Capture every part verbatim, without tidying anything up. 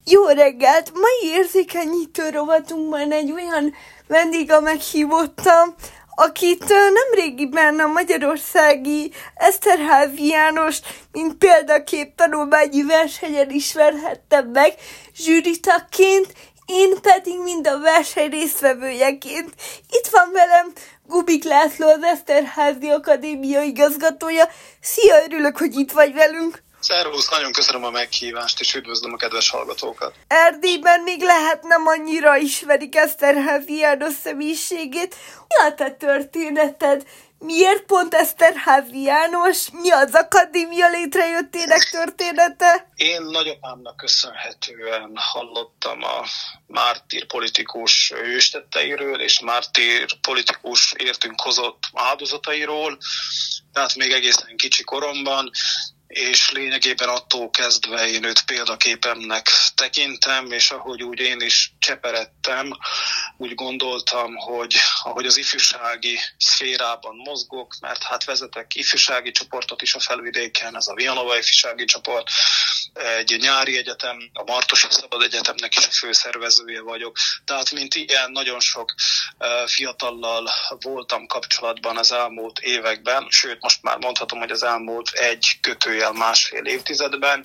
Jó reggelt! Mai érzékenyítő rovatunkban egy olyan vendéggel meghívottam, akit nemrégiben a magyarországi Eszterházy Jánost, mint példakép tanulmányi versenyen ismerhettem meg zsűritagként, én pedig mind a verseny résztvevőjeként. Itt van velem Gubik László, az Eszterházy Akadémia igazgatója. Szia, örülök, hogy itt vagy velünk! Szervusz, nagyon köszönöm a meghívást, és üdvözlöm a kedves hallgatókat. Erdélyben még lehet nem annyira ismerik Eszterházy János személyiségét. Mi a te történeted? Miért pont Eszterházy János? Mi az akadémia létrejöttének története? Én nagyapámnak köszönhetően hallottam a mártír politikus őstetteiről, és mártír politikus értünk hozott áldozatairól, tehát még egészen kicsi koromban, és lényegében attól kezdve én őt példaképemnek tekintem, és ahogy úgy én is cseperedtem, úgy gondoltam, hogy ahogy az ifjúsági szférában mozgok, mert hát vezetek ifjúsági csoportot is a Felvidéken, ez a Vianova ifjúsági csoport, egy nyári egyetem, a Martosi Szabad Egyetemnek is a főszervezője vagyok. Tehát mint ilyen nagyon sok fiatallal voltam kapcsolatban az elmúlt években, sőt most már mondhatom, hogy az elmúlt egy kötőjel másfél évtizedben,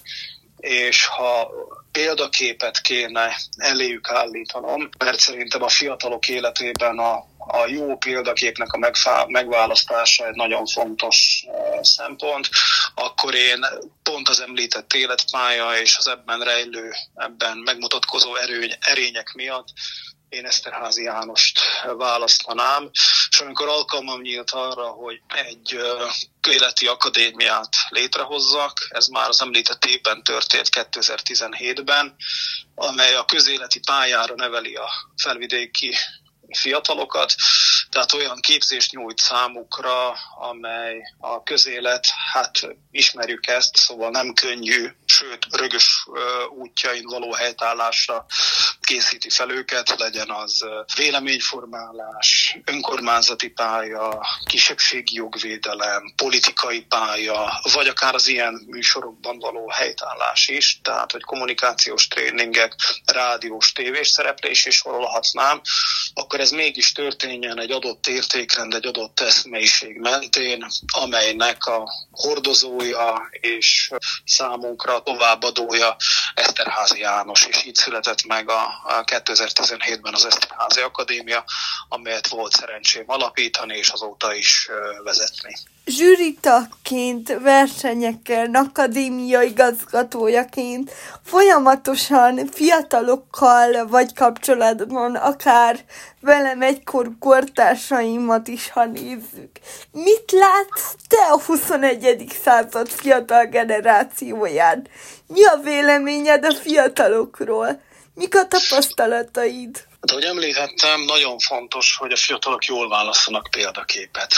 és ha példaképet kéne eléjük állítanom, mert szerintem a fiatalok életében a, a jó példaképnek a megfá, megválasztása egy nagyon fontos uh, szempont, akkor én pont az említett életpálya és az ebben rejlő, ebben megmutatkozó erőny, erények miatt én Eszterházy Jánost választanám, és amikor alkalmam nyílt arra, hogy egy uh, életi akadémiát létrehozzak, ez már az említett évben történt kétezer-tizenhétben, amely a közéleti pályára neveli a felvidéki fiatalokat, tehát olyan képzést nyújt számukra, amely a közélet, hát ismerjük ezt, szóval nem könnyű, sőt rögös útjain való helytállásra készíti fel őket, legyen az véleményformálás, önkormányzati pálya, kisebbségi jogvédelem, politikai pálya, vagy akár az ilyen műsorokban való helytállás is, tehát hogy kommunikációs tréningek, rádiós, tévés szereplés is sorolhatnám, akkor ez mégis történjen egy adott értékrend, egy adott eszmélyiség mentén, amelynek a hordozója és számunkra továbbadója Eszterházy János, és így született meg a kétezer-tizenhétben az Eszterházy Akadémia, amelyet volt szerencsém alapítani, és azóta is vezetni. Zsűritagként, versenyeken, akadémia igazgatójaként folyamatosan fiatalokkal vagy kapcsolatban, akár velem egykor kortársaimat is, ha nézzük. Mit látsz te a huszonegyedik század fiatal generációján? Mi a véleményed a fiatalokról? Mik a tapasztalataid? Hát, ahogy említettem, nagyon fontos, hogy a fiatalok jól válasszanak példaképet.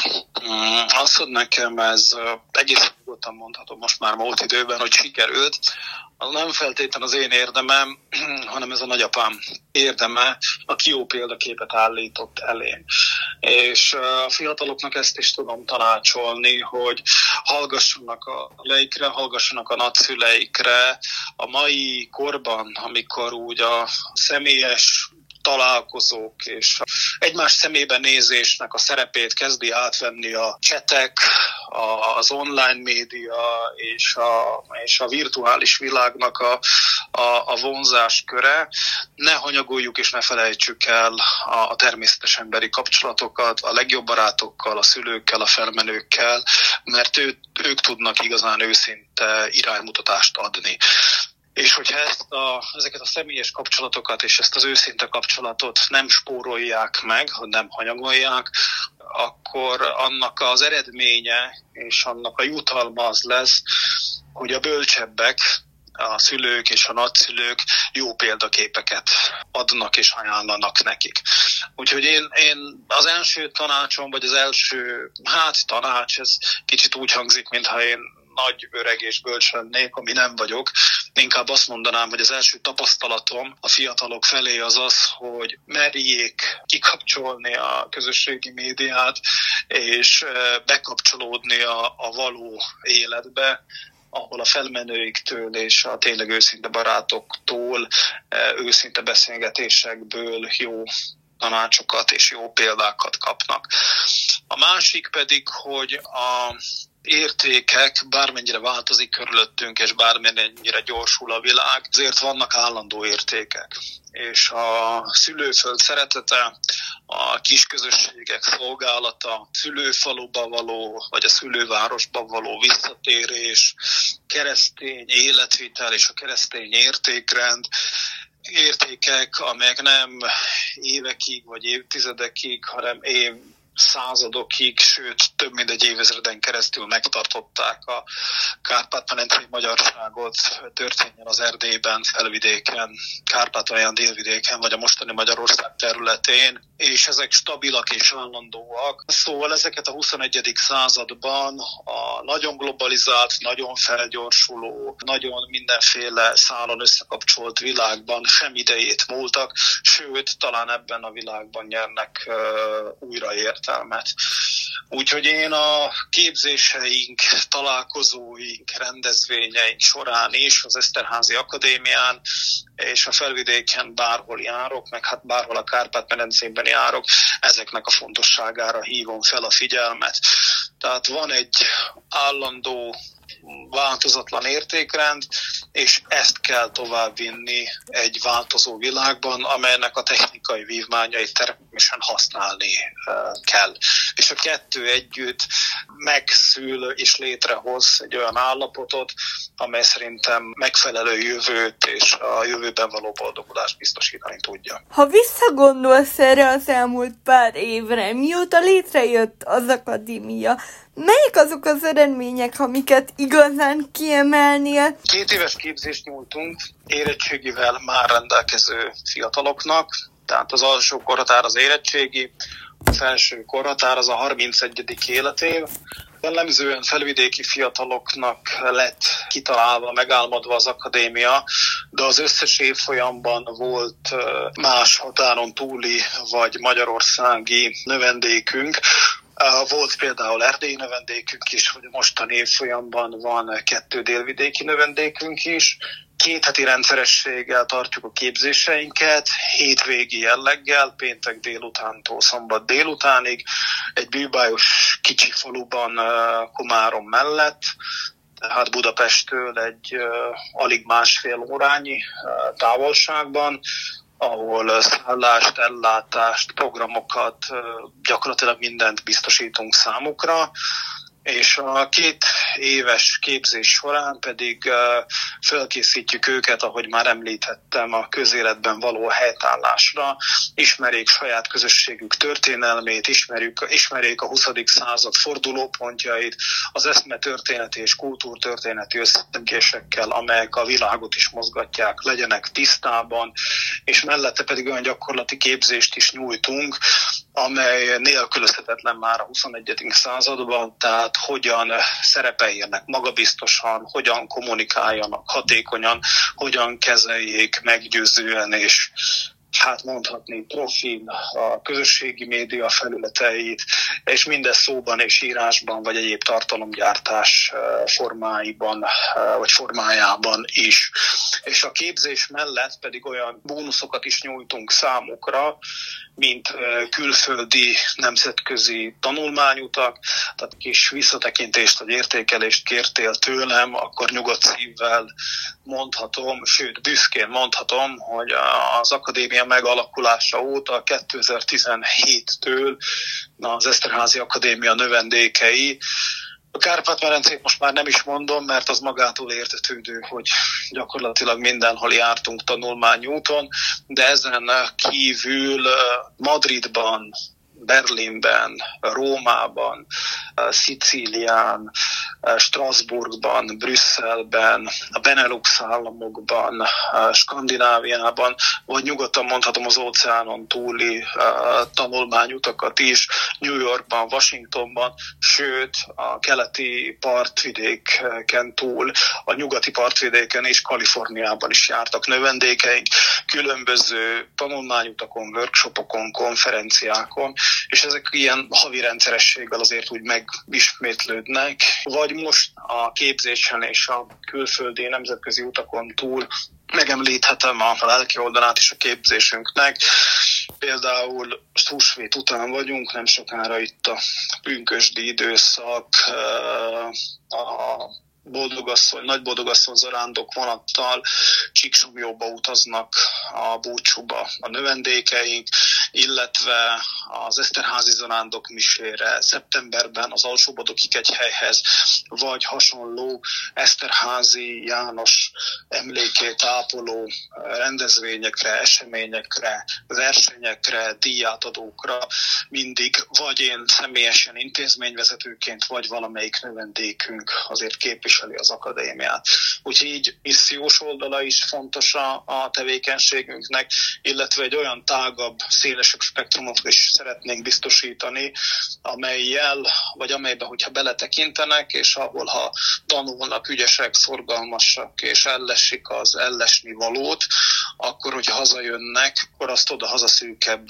Azt, hogy nekem ez egész nyugodtan mondhatom most már múlt időben, hogy sikerült, az nem feltétlenül az én érdemem, hanem ez a nagyapám érdeme, aki jó példaképet állított elém. És a fiataloknak ezt is tudom tanácsolni, hogy hallgassanak a szüleikre, hallgassanak a nagyszüleikre. A mai korban, amikor úgy a személyes találkozók és egymás szemébe nézésnek a szerepét kezdi átvenni a csetek, az online média és a, és a virtuális világnak a, a, a vonzás köre. Ne hanyagoljuk és ne felejtsük el a, a természetes emberi kapcsolatokat, a legjobb barátokkal, a szülőkkel, a felmenőkkel, mert ő, ők tudnak igazán őszinte iránymutatást adni. És hogyha ezt a, ezeket a személyes kapcsolatokat és ezt az őszinte kapcsolatot nem spórolják meg, hogy nem hanyagolják, akkor annak az eredménye és annak a jutalma az lesz, hogy a bölcsebbek, a szülők és a nagyszülők jó példaképeket adnak és ajánlanak nekik. Úgyhogy én, én az első tanácsom, vagy az első, hát tanács, ez kicsit úgy hangzik, mintha én nagy, öreg és bölcs lennék, ami nem vagyok. Inkább azt mondanám, hogy az első tapasztalatom a fiatalok felé az az, hogy merjék kikapcsolni a közösségi médiát, és bekapcsolódni a, a való életbe, ahol a felmenőiktől és a tényleg őszinte barátoktól, őszinte beszélgetésekből jó tanácsokat és jó példákat kapnak. A másik pedig, hogy a értékek, bármennyire változik körülöttünk, és bármennyire gyorsul a világ, azért vannak állandó értékek. És a szülőföld szeretete, a kisközösségek szolgálata, a szülőfaluba való, vagy a szülővárosba való visszatérés, keresztény életvitel és a keresztény értékrend, értékek, amelyek nem évekig vagy évtizedekig, hanem év századokig, sőt több mint egy évezreden keresztül megtartották a kárpát-medencei magyarságot, történjen az Erdélyben, Felvidéken, Kárpátalján, Délvidéken, vagy a mostani Magyarország területén, és ezek stabilak és állandóak. Szóval ezeket a huszonegyedik században a nagyon globalizált, nagyon felgyorsuló, nagyon mindenféle szálon összekapcsolt világban sem idejét múltak, sőt, talán ebben a világban nyernek uh, újra értelmet. Úgyhogy én a képzéseink, találkozóink, rendezvényeink során is az Eszterházy Akadémián és a Felvidéken bárhol járok, meg hát bárhol a Kárpát-medencében járok, ezeknek a fontosságára hívom fel a figyelmet. Tehát van egy állandó, változatlan értékrend, és ezt kell továbbvinni egy változó világban, amelynek a technikai vívmányait természetesen használni kell. És a kettő együtt megszül és létrehoz egy olyan állapotot, amely szerintem megfelelő jövőt és a jövőben való boldogulást biztosítani tudja. Ha visszagondolsz erre az elmúlt pár évre, mióta létrejött az akadémia, melyek azok az eredmények, amiket igazán kiemelnél? Két éves képzést nyújtunk érettségivel már rendelkező fiataloknak, tehát az alsó korhatár az érettségi, a felső korhatár az a harmincegyedik életév. Jellemzően felvidéki fiataloknak lett kitalálva, megálmodva az akadémia, de az összes évfolyamban volt más határon túli vagy magyarországi növendékünk. Volt például erdélyi növendékünk is, vagy a mostani évfolyamban van kettő délvidéki növendékünk is. Két heti rendszerességgel tartjuk a képzéseinket, hétvégi jelleggel, péntek délutántól szombat délutánig, egy bűbájos kicsi faluban Komárom mellett, tehát Budapesttől egy uh, alig másfél órányi uh, távolságban, ahol szállást, ellátást, programokat, uh, gyakorlatilag mindent biztosítunk számukra, és a két éves képzés során pedig uh, felkészítjük őket, ahogy már említettem, a közéletben való helytállásra, ismerjék saját közösségük történelmét, ismerjük, ismerjék a huszadik század fordulópontjait, az eszmetörténeti és kultúrtörténeti összefüggésekkel, amelyek a világot is mozgatják, legyenek tisztában, és mellette pedig olyan gyakorlati képzést is nyújtunk, amely nélkülözhetetlen már a huszonegyedik században, tehát hogyan szerepeljenek magabiztosan, hogyan kommunikáljanak hatékonyan, hogyan kezeljék meggyőzően és hát mondhatni profin a közösségi média felületeit, és mindez szóban és írásban, vagy egyéb tartalomgyártás formáiban, vagy formájában is. És a képzés mellett pedig olyan bónuszokat is nyújtunk számukra, mint külföldi nemzetközi tanulmányutak, tehát kis visszatekintést vagy értékelést kértél tőlem, akkor nyugodt szívvel mondhatom, sőt büszkén mondhatom, hogy az akadémia megalakulása óta kétezer-tizenhéttől az Eszterházy Akadémia növendékei, a Kárpát-medencét most már nem is mondom, mert az magától értetődő, hogy gyakorlatilag mindenhol jártunk tanulmányúton, de ezen kívül Madridban, Berlinben, Rómában, Szicílián, Strasbourgban, Brüsszelben, a Benelux államokban, Skandináviában, vagy nyugodtan mondhatom az óceánon túli tanulmányutakat is, New Yorkban, Washingtonban, sőt a keleti partvidéken túl, a nyugati partvidéken és Kaliforniában is jártak növendékeink, különböző tanulmányutakon, workshopokon, konferenciákon, és ezek ilyen havi rendszerességgel azért úgy megismétlődnek. Vagy most a képzésen és a külföldi nemzetközi utakon túl megemlíthetem a lelki oldalát is a képzésünknek. Például húsvét után vagyunk, nem sokára itt a pünkösdi időszak, a boldogasszony, nagy boldogasszony zarándok vonattal Csíksomlyóba utaznak a búcsúba a növendékeink, illetve az Eszterházi zarándok misére szeptemberben az Alsó-Badoki kegyhelyhez, vagy hasonló Eszterházi János emlékét ápoló rendezvényekre, eseményekre, versenyekre, díjátadókra mindig vagy én személyesen intézményvezetőként, vagy valamelyik növendékünk azért képvisel az akadémiát. Úgyhogy így missziós oldala is fontos a, a tevékenységünknek, illetve egy olyan tágabb, szélesebb spektrumot is szeretnénk biztosítani, amellyel, vagy amelyben, hogyha beletekintenek, és ahol, ha tanulnak, ügyesek, szorgalmasak, és ellesik az ellesni valót, akkor, hogyha hazajönnek, akkor azt oda hazaszűkebb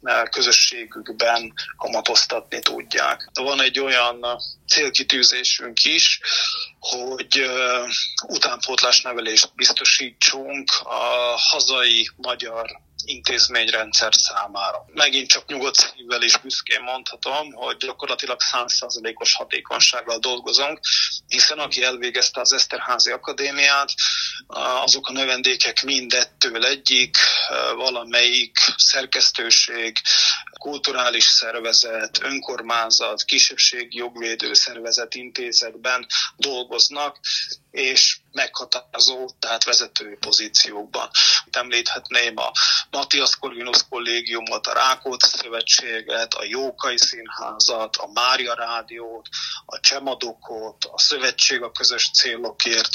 közösségükben kamatoztatni tudják. Van egy olyan célkitűzésünk is, hogy uh, utánpótlás nevelést biztosítsunk a hazai magyar intézményrendszer számára. Megint csak nyugodt szívvel és büszkén mondhatom, hogy gyakorlatilag száz százalékos hatékonysággal dolgozunk, hiszen aki elvégezte az Eszterházi Akadémiát, azok a növendékek mindettől egyik, valamelyik szerkesztőség, kulturális szervezet, önkormányzat, kisebbségi jogvédő szervezet, intézetben dolgoznak, és meghatározó, tehát vezető pozíciókban. Itt említhetném a Matthias Corvinus kollégiumot, a Rákóczi Szövetséget, a Jókai Színházat, a Mária Rádiót, a Csemadokot, a Szövetség a közös célokért,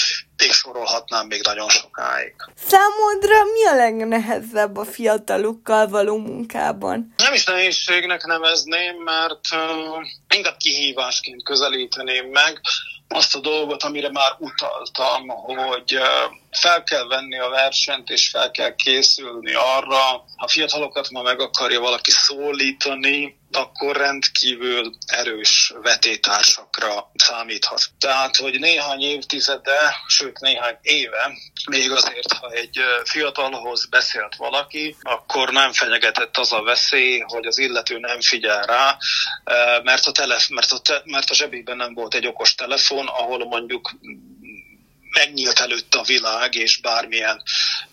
és sorolhatnám még nagyon sokáig. Számodra mi a legnehezebb a fiatalokkal való munkában? Nem is nehézségnek nevezném, mert uh, inkább kihívásként közelíteném meg azt a dolgot, amire már utaltam, hogy fel kell venni a versenyt, és fel kell készülni arra, ha fiatalokat ma meg akarja valaki szólítani, akkor rendkívül erős vetétársakra számíthat. Tehát, hogy néhány évtizede, sőt néhány éve, még azért, ha egy fiatalhoz beszélt valaki, akkor nem fenyegetett az a veszély, hogy az illető nem figyel rá, mert a, telef- mert a, te- mert a zsebében nem volt egy okos telefon, ahol mondjuk megnyílt előtt a világ, és bármilyen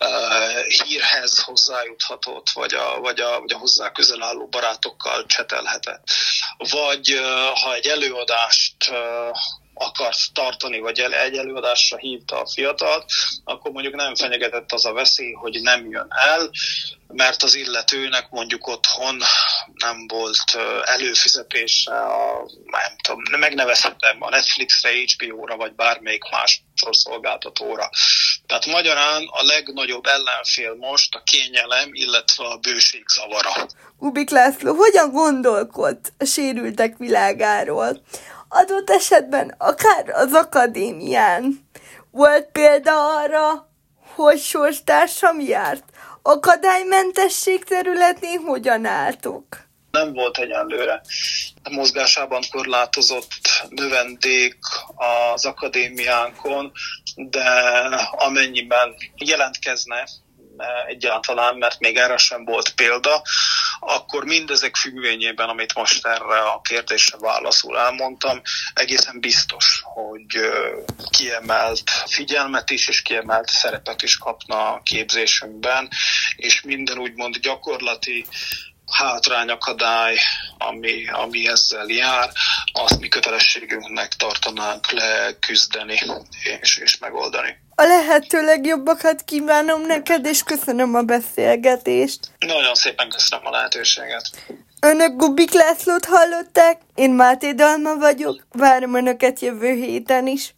uh, hírhez hozzájuthatott, vagy a, vagy, a, vagy a hozzá közel álló barátokkal csetelhetett. Vagy uh, ha egy előadást uh, akarsz tartani, vagy egy előadásra hívta a fiatalt, akkor mondjuk nem fenyegetett az a veszély, hogy nem jön el, mert az illetőnek mondjuk otthon nem volt előfizetése, a, nem tudom, megnevezhetem a Netflixre, há bé ó-ra, vagy bármelyik más szolgáltatóra. Tehát magyarán a legnagyobb ellenfél most a kényelem, illetve a bőség zavara. Kubik László hogyan gondolkod a sérültek világáról? Adott esetben akár az akadémián volt példa arra, hogy sorstársam járt? Akadálymentesség területén hogyan álltok? Nem volt egyenlőre a mozgásában korlátozott növendék az akadémiánkon, de amennyiben jelentkezne egyáltalán, mert még erre sem volt példa, akkor mindezek függvényében, amit most erre a kérdésre válaszul elmondtam, egészen biztos, hogy kiemelt figyelmet is, és kiemelt szerepet is kapna a képzésünkben, és minden úgymond gyakorlati hátrányakadály, ami, ami ezzel jár, azt mi kötelességünknek tartanánk leküzdeni és, és megoldani. A lehető legjobbakat kívánom neked, és köszönöm a beszélgetést. Nagyon szépen köszönöm a lehetőséget. Önök Kubik Lászlót hallották, én Máté Dalma vagyok, várom Önöket jövő héten is.